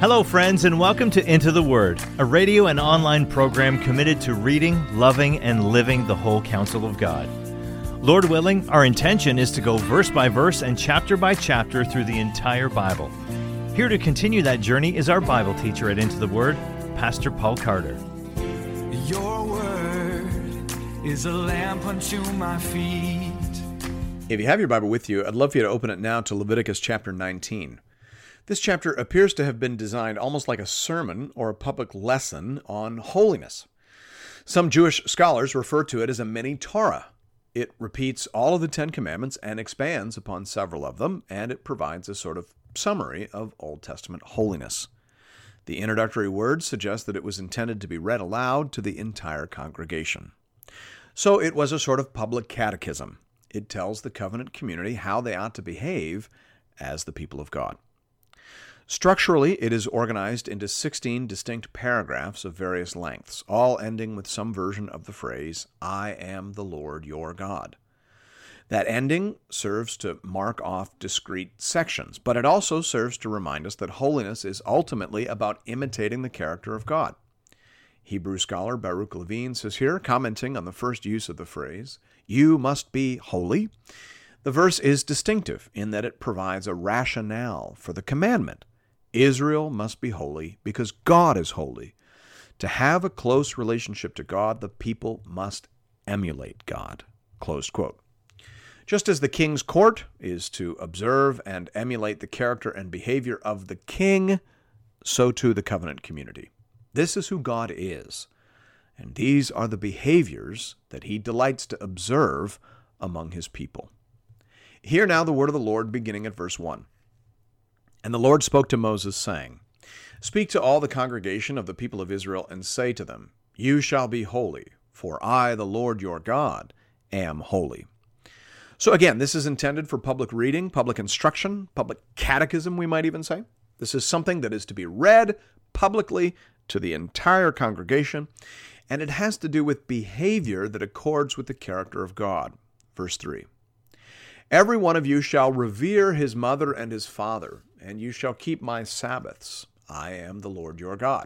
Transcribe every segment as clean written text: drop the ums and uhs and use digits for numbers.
Hello, friends, and welcome to Into the Word, a radio and online program committed to reading, loving, and living the whole counsel of God. Lord willing, our intention is to go verse by verse and chapter by chapter through the entire Bible. Here to continue that journey is our Bible teacher at Into the Word, Pastor Paul Carter. Your word is a lamp unto my feet. If you have your Bible with you, I'd love for you to open it now to Leviticus chapter 19. This chapter appears to have been designed almost like a sermon or a public lesson on holiness. Some Jewish scholars refer to it as a mini Torah. It repeats all of the Ten Commandments and expands upon several of them, and it provides a sort of summary of Old Testament holiness. The introductory words suggest that it was intended to be read aloud to the entire congregation. So it was a sort of public catechism. It tells the covenant community how they ought to behave as the people of God. Structurally, it is organized into 16 distinct paragraphs of various lengths, all ending with some version of the phrase, I am the Lord your God. That ending serves to mark off discrete sections, but it also serves to remind us that holiness is ultimately about imitating the character of God. Hebrew scholar Baruch Levine says here, commenting on the first use of the phrase, you must be holy, the verse is distinctive in that it provides a rationale for the commandment. Israel must be holy because God is holy. To have a close relationship to God, the people must emulate God. Closed quote. Just as the king's court is to observe and emulate the character and behavior of the king, so too the covenant community. This is who God is, and these are the behaviors that he delights to observe among his people. Hear now the word of the Lord beginning at verse 1. And the Lord spoke to Moses, saying, Speak to all the congregation of the people of Israel, and say to them, You shall be holy, for I, the Lord your God, am holy. So again, this is intended for public reading, public instruction, public catechism, we might even say. This is something that is to be read publicly to the entire congregation, and it has to do with behavior that accords with the character of God. Verse 3. Every one of you shall revere his mother and his father, and you shall keep my Sabbaths. I am the Lord your God.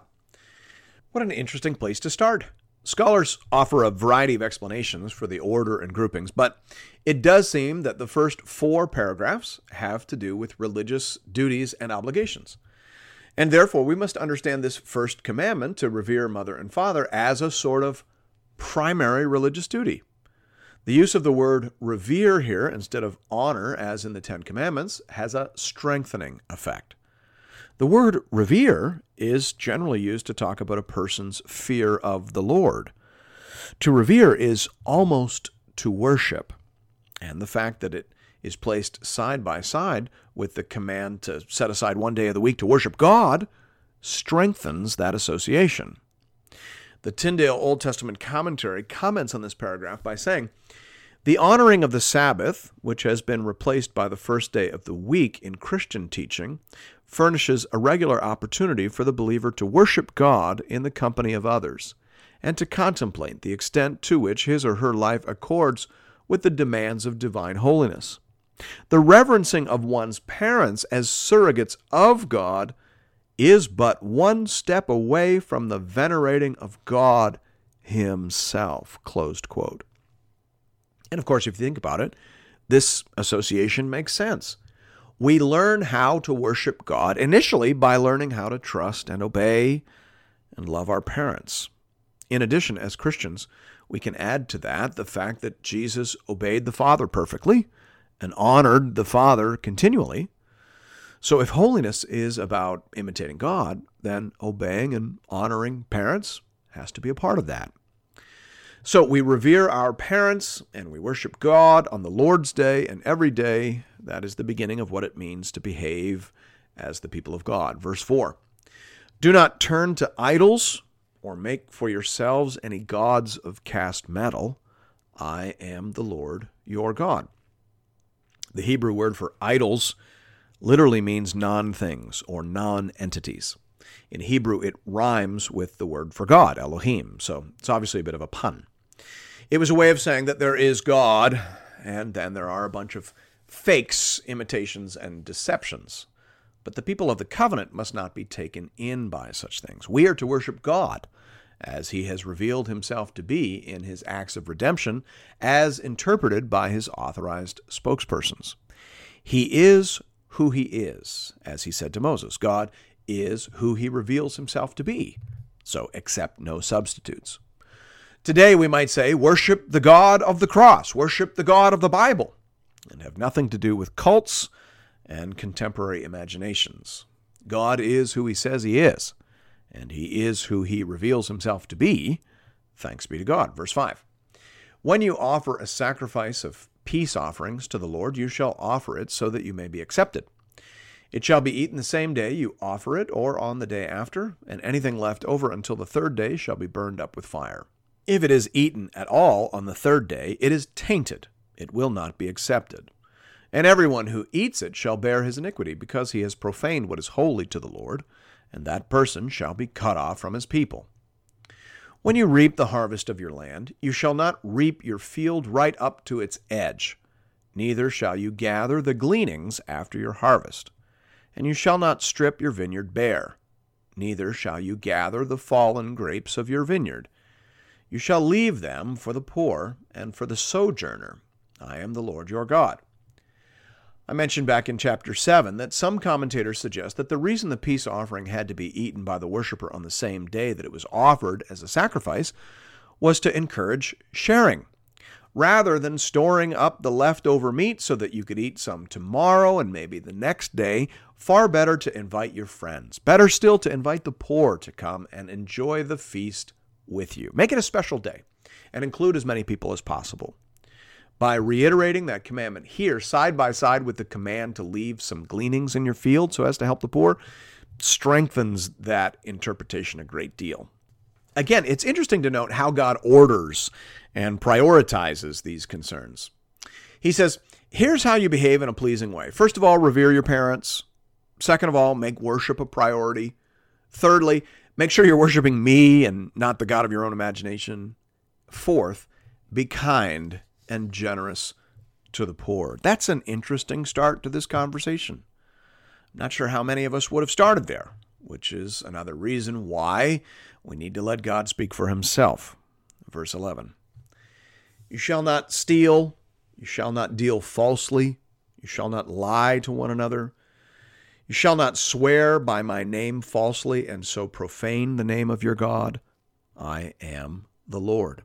What an interesting place to start. Scholars offer a variety of explanations for the order and groupings, but it does seem that the first 4 paragraphs have to do with religious duties and obligations. And therefore, we must understand this first commandment to revere mother and father as a sort of primary religious duty. The use of the word revere here instead of honor, as in the Ten Commandments, has a strengthening effect. The word revere is generally used to talk about a person's fear of the Lord. To revere is almost to worship, and the fact that it is placed side by side with the command to set aside one day of the week to worship God strengthens that association. The Tyndale Old Testament Commentary comments on this paragraph by saying, the honoring of the Sabbath, which has been replaced by the first day of the week in Christian teaching, furnishes a regular opportunity for the believer to worship God in the company of others, and to contemplate the extent to which his or her life accords with the demands of divine holiness. The reverencing of one's parents as surrogates of God is but one step away from the venerating of God himself, closed quote. And of course, if you think about it, this association makes sense. We learn how to worship God initially by learning how to trust and obey and love our parents. In addition, as Christians, we can add to that the fact that Jesus obeyed the Father perfectly and honored the Father continually. So if holiness is about imitating God, then obeying and honoring parents has to be a part of that. So we revere our parents and we worship God on the Lord's Day and every day. That is the beginning of what it means to behave as the people of God. Verse 4, do not turn to idols or make for yourselves any gods of cast metal. I am the Lord your God. The Hebrew word for idols literally means non-things or non-entities. In Hebrew, it rhymes with the word for God, Elohim, so it's obviously a bit of a pun. It was a way of saying that there is God, and then there are a bunch of fakes, imitations, and deceptions. But the people of the covenant must not be taken in by such things. We are to worship God as he has revealed himself to be in his acts of redemption, as interpreted by his authorized spokespersons. He is who he is, as he said to Moses. God is who he reveals himself to be, so accept no substitutes. Today we might say, worship the God of the cross, worship the God of the Bible, and have nothing to do with cults and contemporary imaginations. God is who he says he is, and he is who he reveals himself to be. Thanks be to God. Verse 5. When you offer a sacrifice of peace offerings to the Lord, you shall offer it so that you may be accepted. It shall be eaten the same day you offer it, or on the day after, and anything left over until the third day shall be burned up with fire. If it is eaten at all on the third day, it is tainted. It will not be accepted. And everyone who eats it shall bear his iniquity, because he has profaned what is holy to the Lord, and that person shall be cut off from his people. When you reap the harvest of your land, you shall not reap your field right up to its edge, neither shall you gather the gleanings after your harvest. And you shall not strip your vineyard bare, neither shall you gather the fallen grapes of your vineyard. You shall leave them for the poor and for the sojourner. I am the Lord your God. I mentioned back in chapter 7 that some commentators suggest that the reason the peace offering had to be eaten by the worshiper on the same day that it was offered as a sacrifice was to encourage sharing. Rather than storing up the leftover meat so that you could eat some tomorrow and maybe the next day, far better to invite your friends. Better still to invite the poor to come and enjoy the feast with you. Make it a special day and include as many people as possible. By reiterating that commandment here, side by side with the command to leave some gleanings in your field so as to help the poor, strengthens that interpretation a great deal. Again, it's interesting to note how God orders and prioritizes these concerns. He says, here's how you behave in a pleasing way. First of all, revere your parents. Second of all, make worship a priority. Thirdly, make sure you're worshiping me and not the God of your own imagination. Fourth, be kind and generous to the poor. That's an interesting start to this conversation. I'm not sure how many of us would have started there, which is another reason why we need to let God speak for himself. Verse 11. You shall not steal, you shall not deal falsely, you shall not lie to one another, you shall not swear by my name falsely and so profane the name of your God. I am the Lord.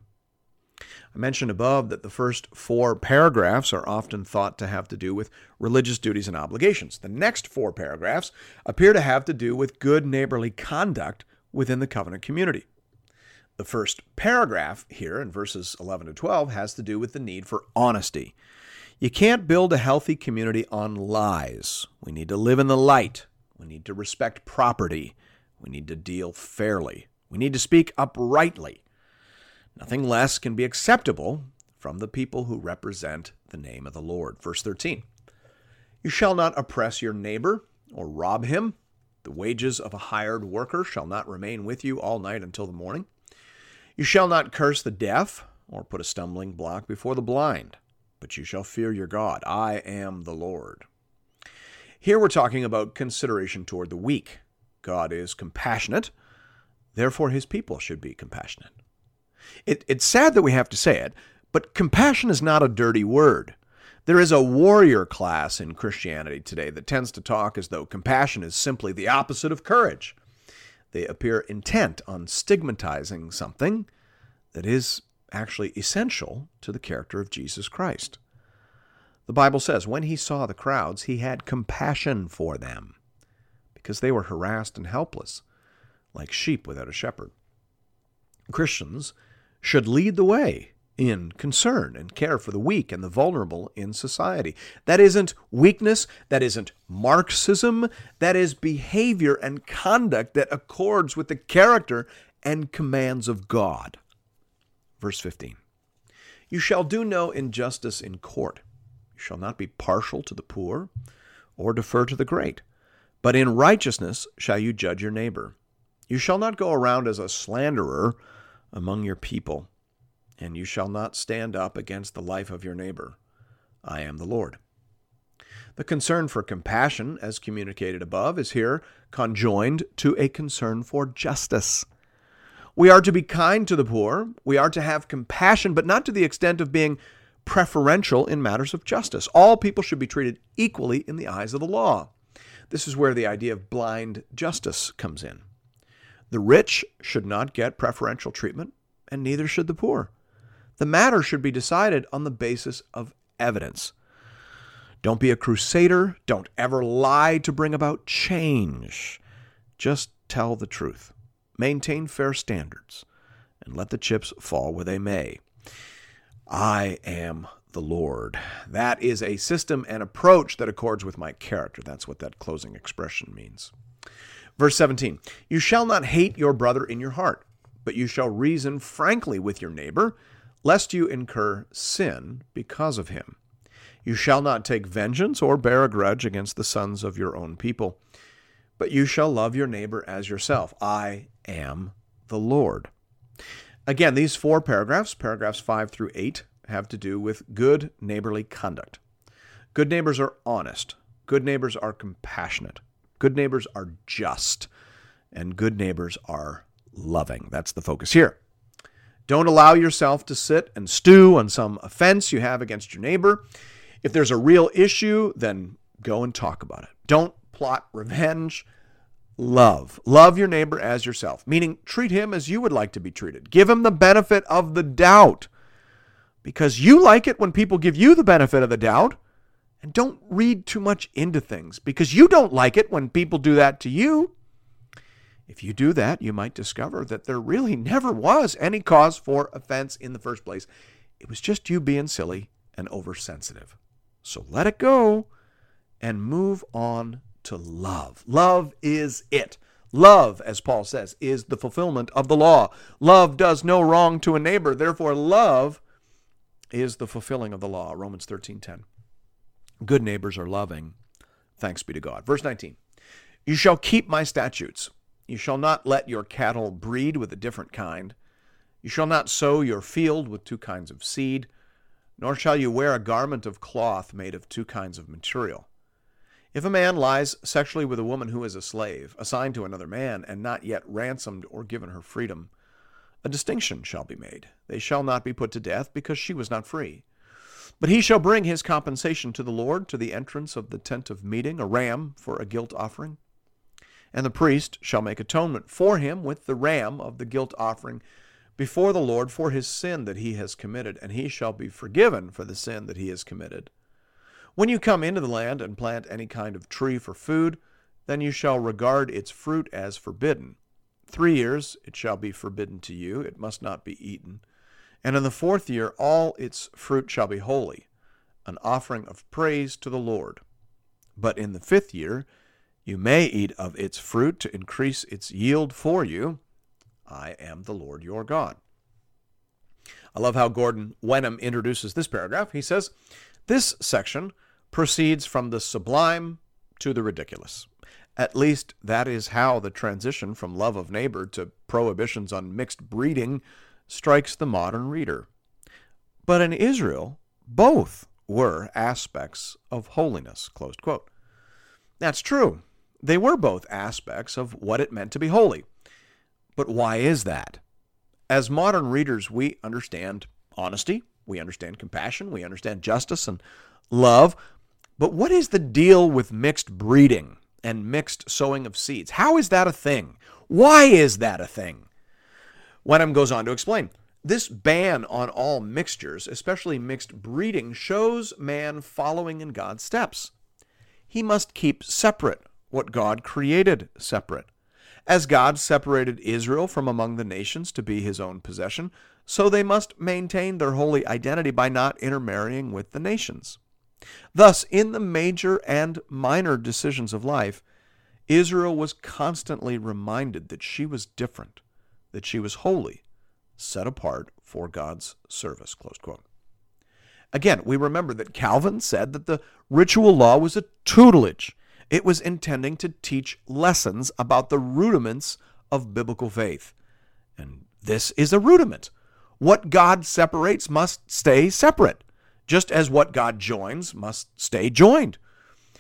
I mentioned above that the first 4 paragraphs are often thought to have to do with religious duties and obligations. The next 4 paragraphs appear to have to do with good neighborly conduct within the covenant community. The first paragraph here in verses 11 to 12 has to do with the need for honesty. You can't build a healthy community on lies. We need to live in the light. We need to respect property. We need to deal fairly. We need to speak uprightly. Nothing less can be acceptable from the people who represent the name of the Lord. Verse 13, you shall not oppress your neighbor or rob him. The wages of a hired worker shall not remain with you all night until the morning. You shall not curse the deaf or put a stumbling block before the blind, but you shall fear your God. I am the Lord. Here we're talking about consideration toward the weak. God is compassionate, therefore his people should be compassionate. It's sad that we have to say it, but compassion is not a dirty word. There is a warrior class in Christianity today that tends to talk as though compassion is simply the opposite of courage. They appear intent on stigmatizing something that is actually essential to the character of Jesus Christ. The Bible says, when he saw the crowds, he had compassion for them because they were harassed and helpless, like sheep without a shepherd. Christians should lead the way in concern and care for the weak and the vulnerable in society. That isn't weakness, that isn't Marxism, that is behavior and conduct that accords with the character and commands of God. Verse 15, you shall do no injustice in court. You shall not be partial to the poor or defer to the great, but in righteousness shall you judge your neighbor. You shall not go around as a slanderer among your people, and you shall not stand up against the life of your neighbor. I am the Lord. The concern for compassion, as communicated above, is here conjoined to a concern for justice. We are to be kind to the poor. We are to have compassion, but not to the extent of being preferential in matters of justice. All people should be treated equally in the eyes of the law. This is where the idea of blind justice comes in. The rich should not get preferential treatment, and neither should the poor. The matter should be decided on the basis of evidence. Don't be a crusader. Don't ever lie to bring about change. Just tell the truth. Maintain fair standards, and let the chips fall where they may. I am the Lord. That is a system and approach that accords with my character. That's what that closing expression means. Verse 17, you shall not hate your brother in your heart, but you shall reason frankly with your neighbor, lest you incur sin because of him. You shall not take vengeance or bear a grudge against the sons of your own people, but you shall love your neighbor as yourself. I am the Lord. Again, these four paragraphs 5 through 8, have to do with good neighborly conduct. Good neighbors are honest. Good neighbors are compassionate. Good neighbors are just. And good neighbors are loving. That's the focus here. Don't allow yourself to sit and stew on some offense you have against your neighbor. If there's a real issue, then go and talk about it. Don't plot revenge. Love. Love your neighbor as yourself, meaning treat him as you would like to be treated. Give him the benefit of the doubt, because you like it when people give you the benefit of the doubt. And don't read too much into things, because you don't like it when people do that to you. If you do that, you might discover that there really never was any cause for offense in the first place. It was just you being silly and oversensitive. So let it go and move on to love. Love is it. Love, as Paul says, is the fulfillment of the law. Love does no wrong to a neighbor. Therefore, love is the fulfilling of the law. Romans 13:10. Good neighbors are loving. Thanks be to God. Verse 19. You shall keep my statutes. You shall not let your cattle breed with a different kind. You shall not sow your field with two kinds of seed, nor shall you wear a garment of cloth made of two kinds of material. If a man lies sexually with a woman who is a slave, assigned to another man, and not yet ransomed or given her freedom, a distinction shall be made. They shall not be put to death, because she was not free. But he shall bring his compensation to the Lord to the entrance of the tent of meeting, a ram for a guilt offering. And the priest shall make atonement for him with the ram of the guilt offering before the Lord for his sin that he has committed, and he shall be forgiven for the sin that he has committed. When you come into the land and plant any kind of tree for food, then you shall regard its fruit as forbidden. 3 years it shall be forbidden to you, it must not be eaten. And in the 4th year all its fruit shall be holy, an offering of praise to the Lord. But in the 5th year you may eat of its fruit to increase its yield for you. I am the Lord your God. I love how Gordon Wenham introduces this paragraph. He says, this section proceeds from the sublime to the ridiculous. At least that is how the transition from love of neighbor to prohibitions on mixed breeding strikes the modern reader. But in Israel, both were aspects of holiness, closed quote. That's true. They were both aspects of what it meant to be holy. But why is that? As modern readers, we understand honesty, we understand compassion, we understand justice and love. But what is the deal with mixed breeding and mixed sowing of seeds? How is that a thing? Why is that a thing? Wenham goes on to explain. This ban on all mixtures, especially mixed breeding, shows man following in God's steps. He must keep separate what God created separate. As God separated Israel from among the nations to be his own possession, so they must maintain their holy identity by not intermarrying with the nations. Thus, in the major and minor decisions of life, Israel was constantly reminded that she was different, that she was holy, set apart for God's service, close quote. Again, we remember that Calvin said that the ritual law was a tutelage. It was intending to teach lessons about the rudiments of biblical faith. And this is a rudiment. What God separates must stay separate, just as what God joins must stay joined.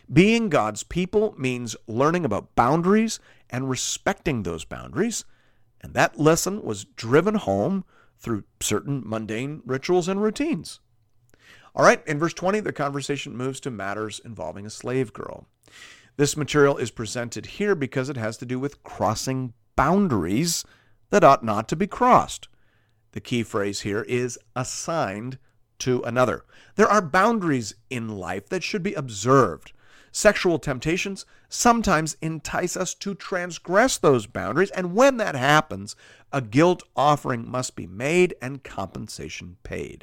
Being God's people means learning about boundaries and respecting those boundaries, and that lesson was driven home through certain mundane rituals and routines. All right, in verse 20, the conversation moves to matters involving a slave girl. This material is presented here because it has to do with crossing boundaries that ought not to be crossed. The key phrase here is assigned to another. There are boundaries in life that should be observed. Sexual temptations sometimes entice us to transgress those boundaries, and when that happens, a guilt offering must be made and compensation paid.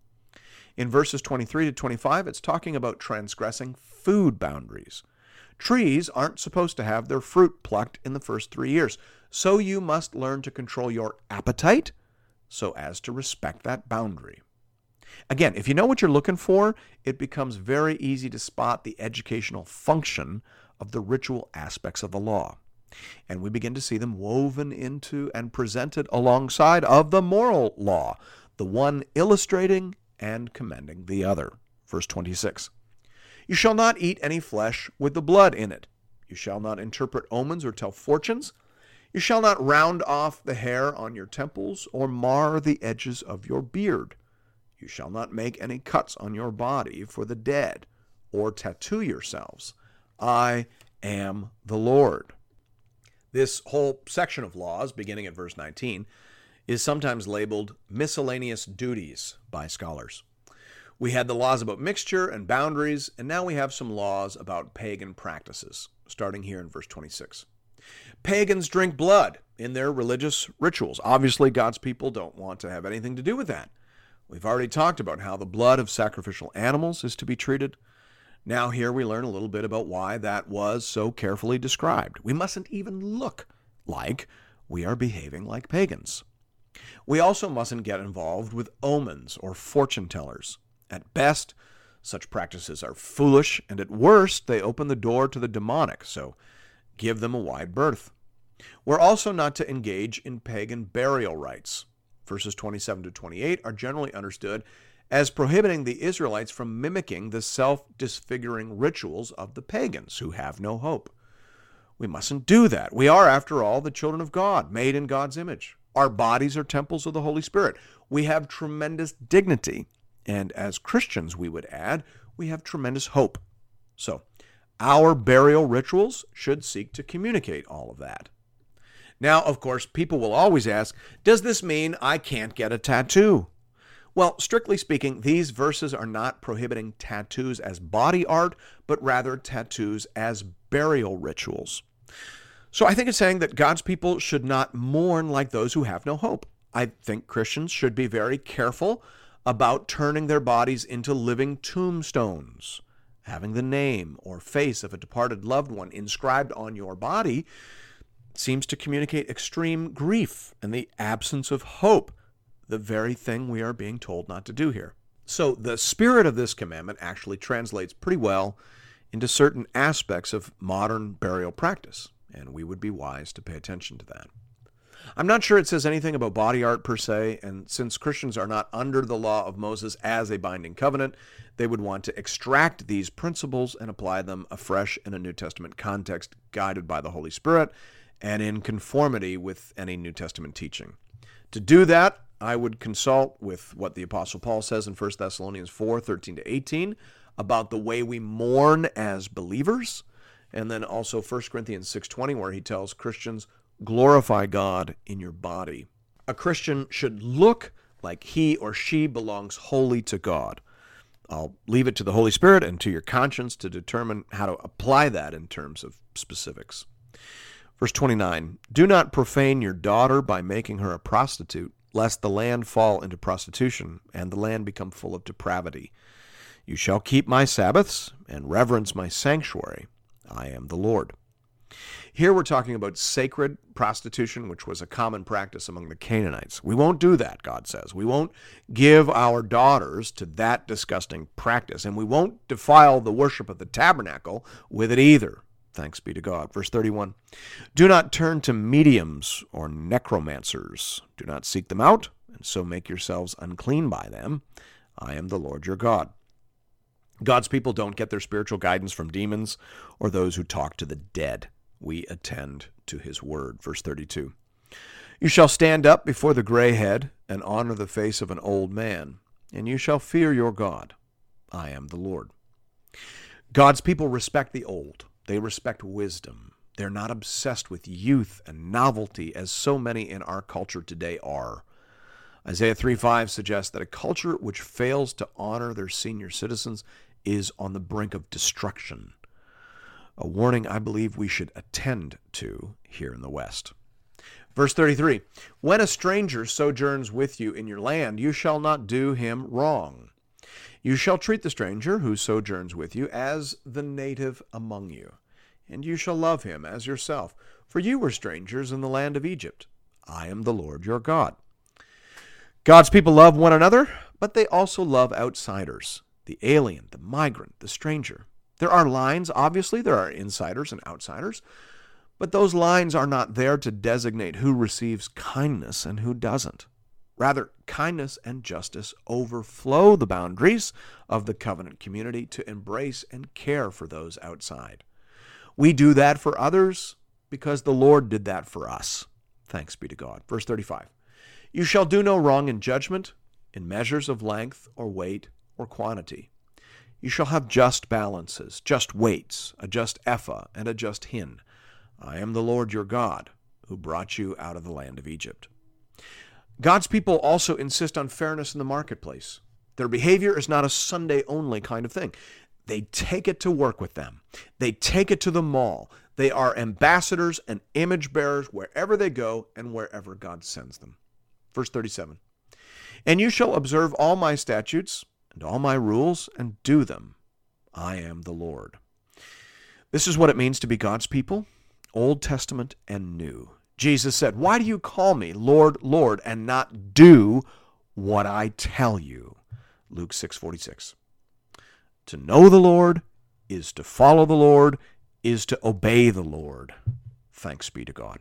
In verses 23 to 25, it's talking about transgressing food boundaries. Trees aren't supposed to have their fruit plucked in the first 3 years, so you must learn to control your appetite so as to respect that boundary. Again, if you know what you're looking for, it becomes very easy to spot the educational function of the ritual aspects of the law. And we begin to see them woven into and presented alongside of the moral law, the one illustrating and commending the other. Verse 26. You shall not eat any flesh with the blood in it. You shall not interpret omens or tell fortunes. You shall not round off the hair on your temples or mar the edges of your beard. You shall not make any cuts on your body for the dead or tattoo yourselves. I am the Lord. This whole section of laws, beginning at verse 19, is sometimes labeled miscellaneous duties by scholars. We had the laws about mixture and boundaries, and now we have some laws about pagan practices, starting here in verse 26. Pagans drink blood in their religious rituals. Obviously, God's people don't want to have anything to do with that. We've already talked about how the blood of sacrificial animals is to be treated. Now here we learn a little bit about why that was so carefully described. We mustn't even look like we are behaving like pagans. We also mustn't get involved with omens or fortune tellers. At best, such practices are foolish, and at worst, they open the door to the demonic, so give them a wide berth. We're also not to engage in pagan burial rites. Verses 27 to 28 are generally understood as prohibiting the Israelites from mimicking the self-disfiguring rituals of the pagans who have no hope. We mustn't do that. We are, after all, the children of God, made in God's image. Our bodies are temples of the Holy Spirit. We have tremendous dignity, and as Christians, we would add, we have tremendous hope. So, our burial rituals should seek to communicate all of that. Now, of course, people will always ask, does this mean I can't get a tattoo? Well, strictly speaking, these verses are not prohibiting tattoos as body art, but rather tattoos as burial rituals. So I think it's saying that God's people should not mourn like those who have no hope. I think Christians should be very careful about turning their bodies into living tombstones. Having the name or face of a departed loved one inscribed on your body seems to communicate extreme grief and the absence of hope, the very thing we are being told not to do here. So the spirit of this commandment actually translates pretty well into certain aspects of modern burial practice, and we would be wise to pay attention to that. I'm not sure it says anything about body art per se, and since Christians are not under the law of Moses as a binding covenant, they would want to extract these principles and apply them afresh in a New Testament context, guided by the Holy Spirit and in conformity with any New Testament teaching. To do that, I would consult with what the Apostle Paul says in 1 Thessalonians 4, 13 to 18 about the way we mourn as believers, and then also 1 Corinthians 6:20, where he tells Christians, glorify God in your body. A Christian should look like he or she belongs wholly to God. I'll leave it to the Holy Spirit and to your conscience to determine how to apply that in terms of specifics. Verse 29, do not profane your daughter by making her a prostitute, lest the land fall into prostitution and the land become full of depravity. You shall keep my Sabbaths and reverence my sanctuary. I am the Lord. Here we're talking about sacred prostitution, which was a common practice among the Canaanites. We won't do that, God says. We won't give our daughters to that disgusting practice, and we won't defile the worship of the tabernacle with it either. Thanks be to God. Verse 31, do not turn to mediums or necromancers. Do not seek them out, and so make yourselves unclean by them. I am the Lord your God. God's people don't get their spiritual guidance from demons or those who talk to the dead. We attend to his word. Verse 32. You shall stand up before the gray head and honor the face of an old man, and you shall fear your God. I am the Lord. God's people respect the old. They respect wisdom. They're not obsessed with youth and novelty as so many in our culture today are. Isaiah 3:5 suggests that a culture which fails to honor their senior citizens is on the brink of destruction. A warning I believe we should attend to here in the West. Verse 33, when a stranger sojourns with you in your land, you shall not do him wrong. You shall treat the stranger who sojourns with you as the native among you, and you shall love him as yourself, for you were strangers in the land of Egypt. I am the Lord your God. God's people love one another, but they also love outsiders, the alien, the migrant, the stranger. There are lines, obviously, there are insiders and outsiders, but those lines are not there to designate who receives kindness and who doesn't. Rather, kindness and justice overflow the boundaries of the covenant community to embrace and care for those outside. We do that for others because the Lord did that for us. Thanks be to God. Verse 35, you shall do no wrong in judgment, in measures of length or weight or quantity. You shall have just balances, just weights, a just ephah and a just hin. I am the Lord your God, who brought you out of the land of Egypt. God's people also insist on fairness in the marketplace. Their behavior is not a Sunday-only kind of thing. They take it to work with them. They take it to the mall. They are ambassadors and image bearers wherever they go and wherever God sends them. Verse 37, and you shall observe all my statutes and all my rules and do them. I am the Lord. This is what it means to be God's people, Old Testament and New. Jesus said, why do you call me Lord, Lord, and not do what I tell you? Luke 6:46. To know the Lord is to follow the Lord, is to obey the Lord. Thanks be to God.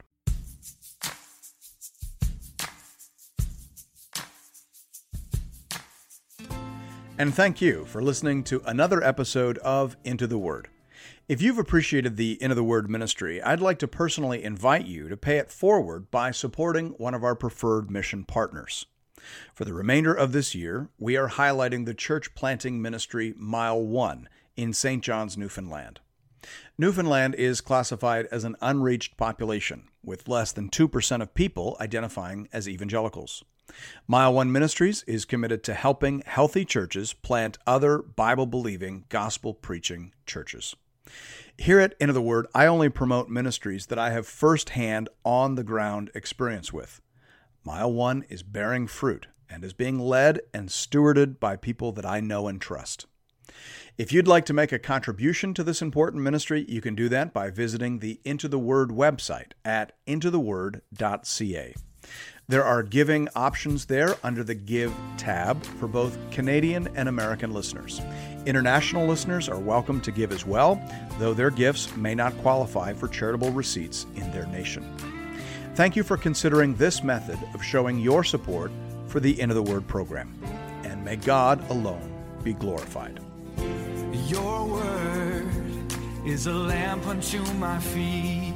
And thank you for listening to another episode of Into the Word. If you've appreciated the Into the Word ministry, I'd like to personally invite you to pay it forward by supporting one of our preferred mission partners. For the remainder of this year, we are highlighting the church planting ministry Mile 1 in St. John's, Newfoundland. Newfoundland is classified as an unreached population, with less than 2% of people identifying as evangelicals. Mile 1 Ministries is committed to helping healthy churches plant other Bible-believing, gospel-preaching churches. Here at Into the Word, I only promote ministries that I have firsthand, on-the-ground experience with. Mile 1 is bearing fruit and is being led and stewarded by people that I know and trust. If you'd like to make a contribution to this important ministry, you can do that by visiting the Into the Word website at intotheword.ca. There are giving options there under the Give tab for both Canadian and American listeners. International listeners are welcome to give as well, though their gifts may not qualify for charitable receipts in their nation. Thank you for considering this method of showing your support for the Into the Word program. And may God alone be glorified. Your word is a lamp unto my feet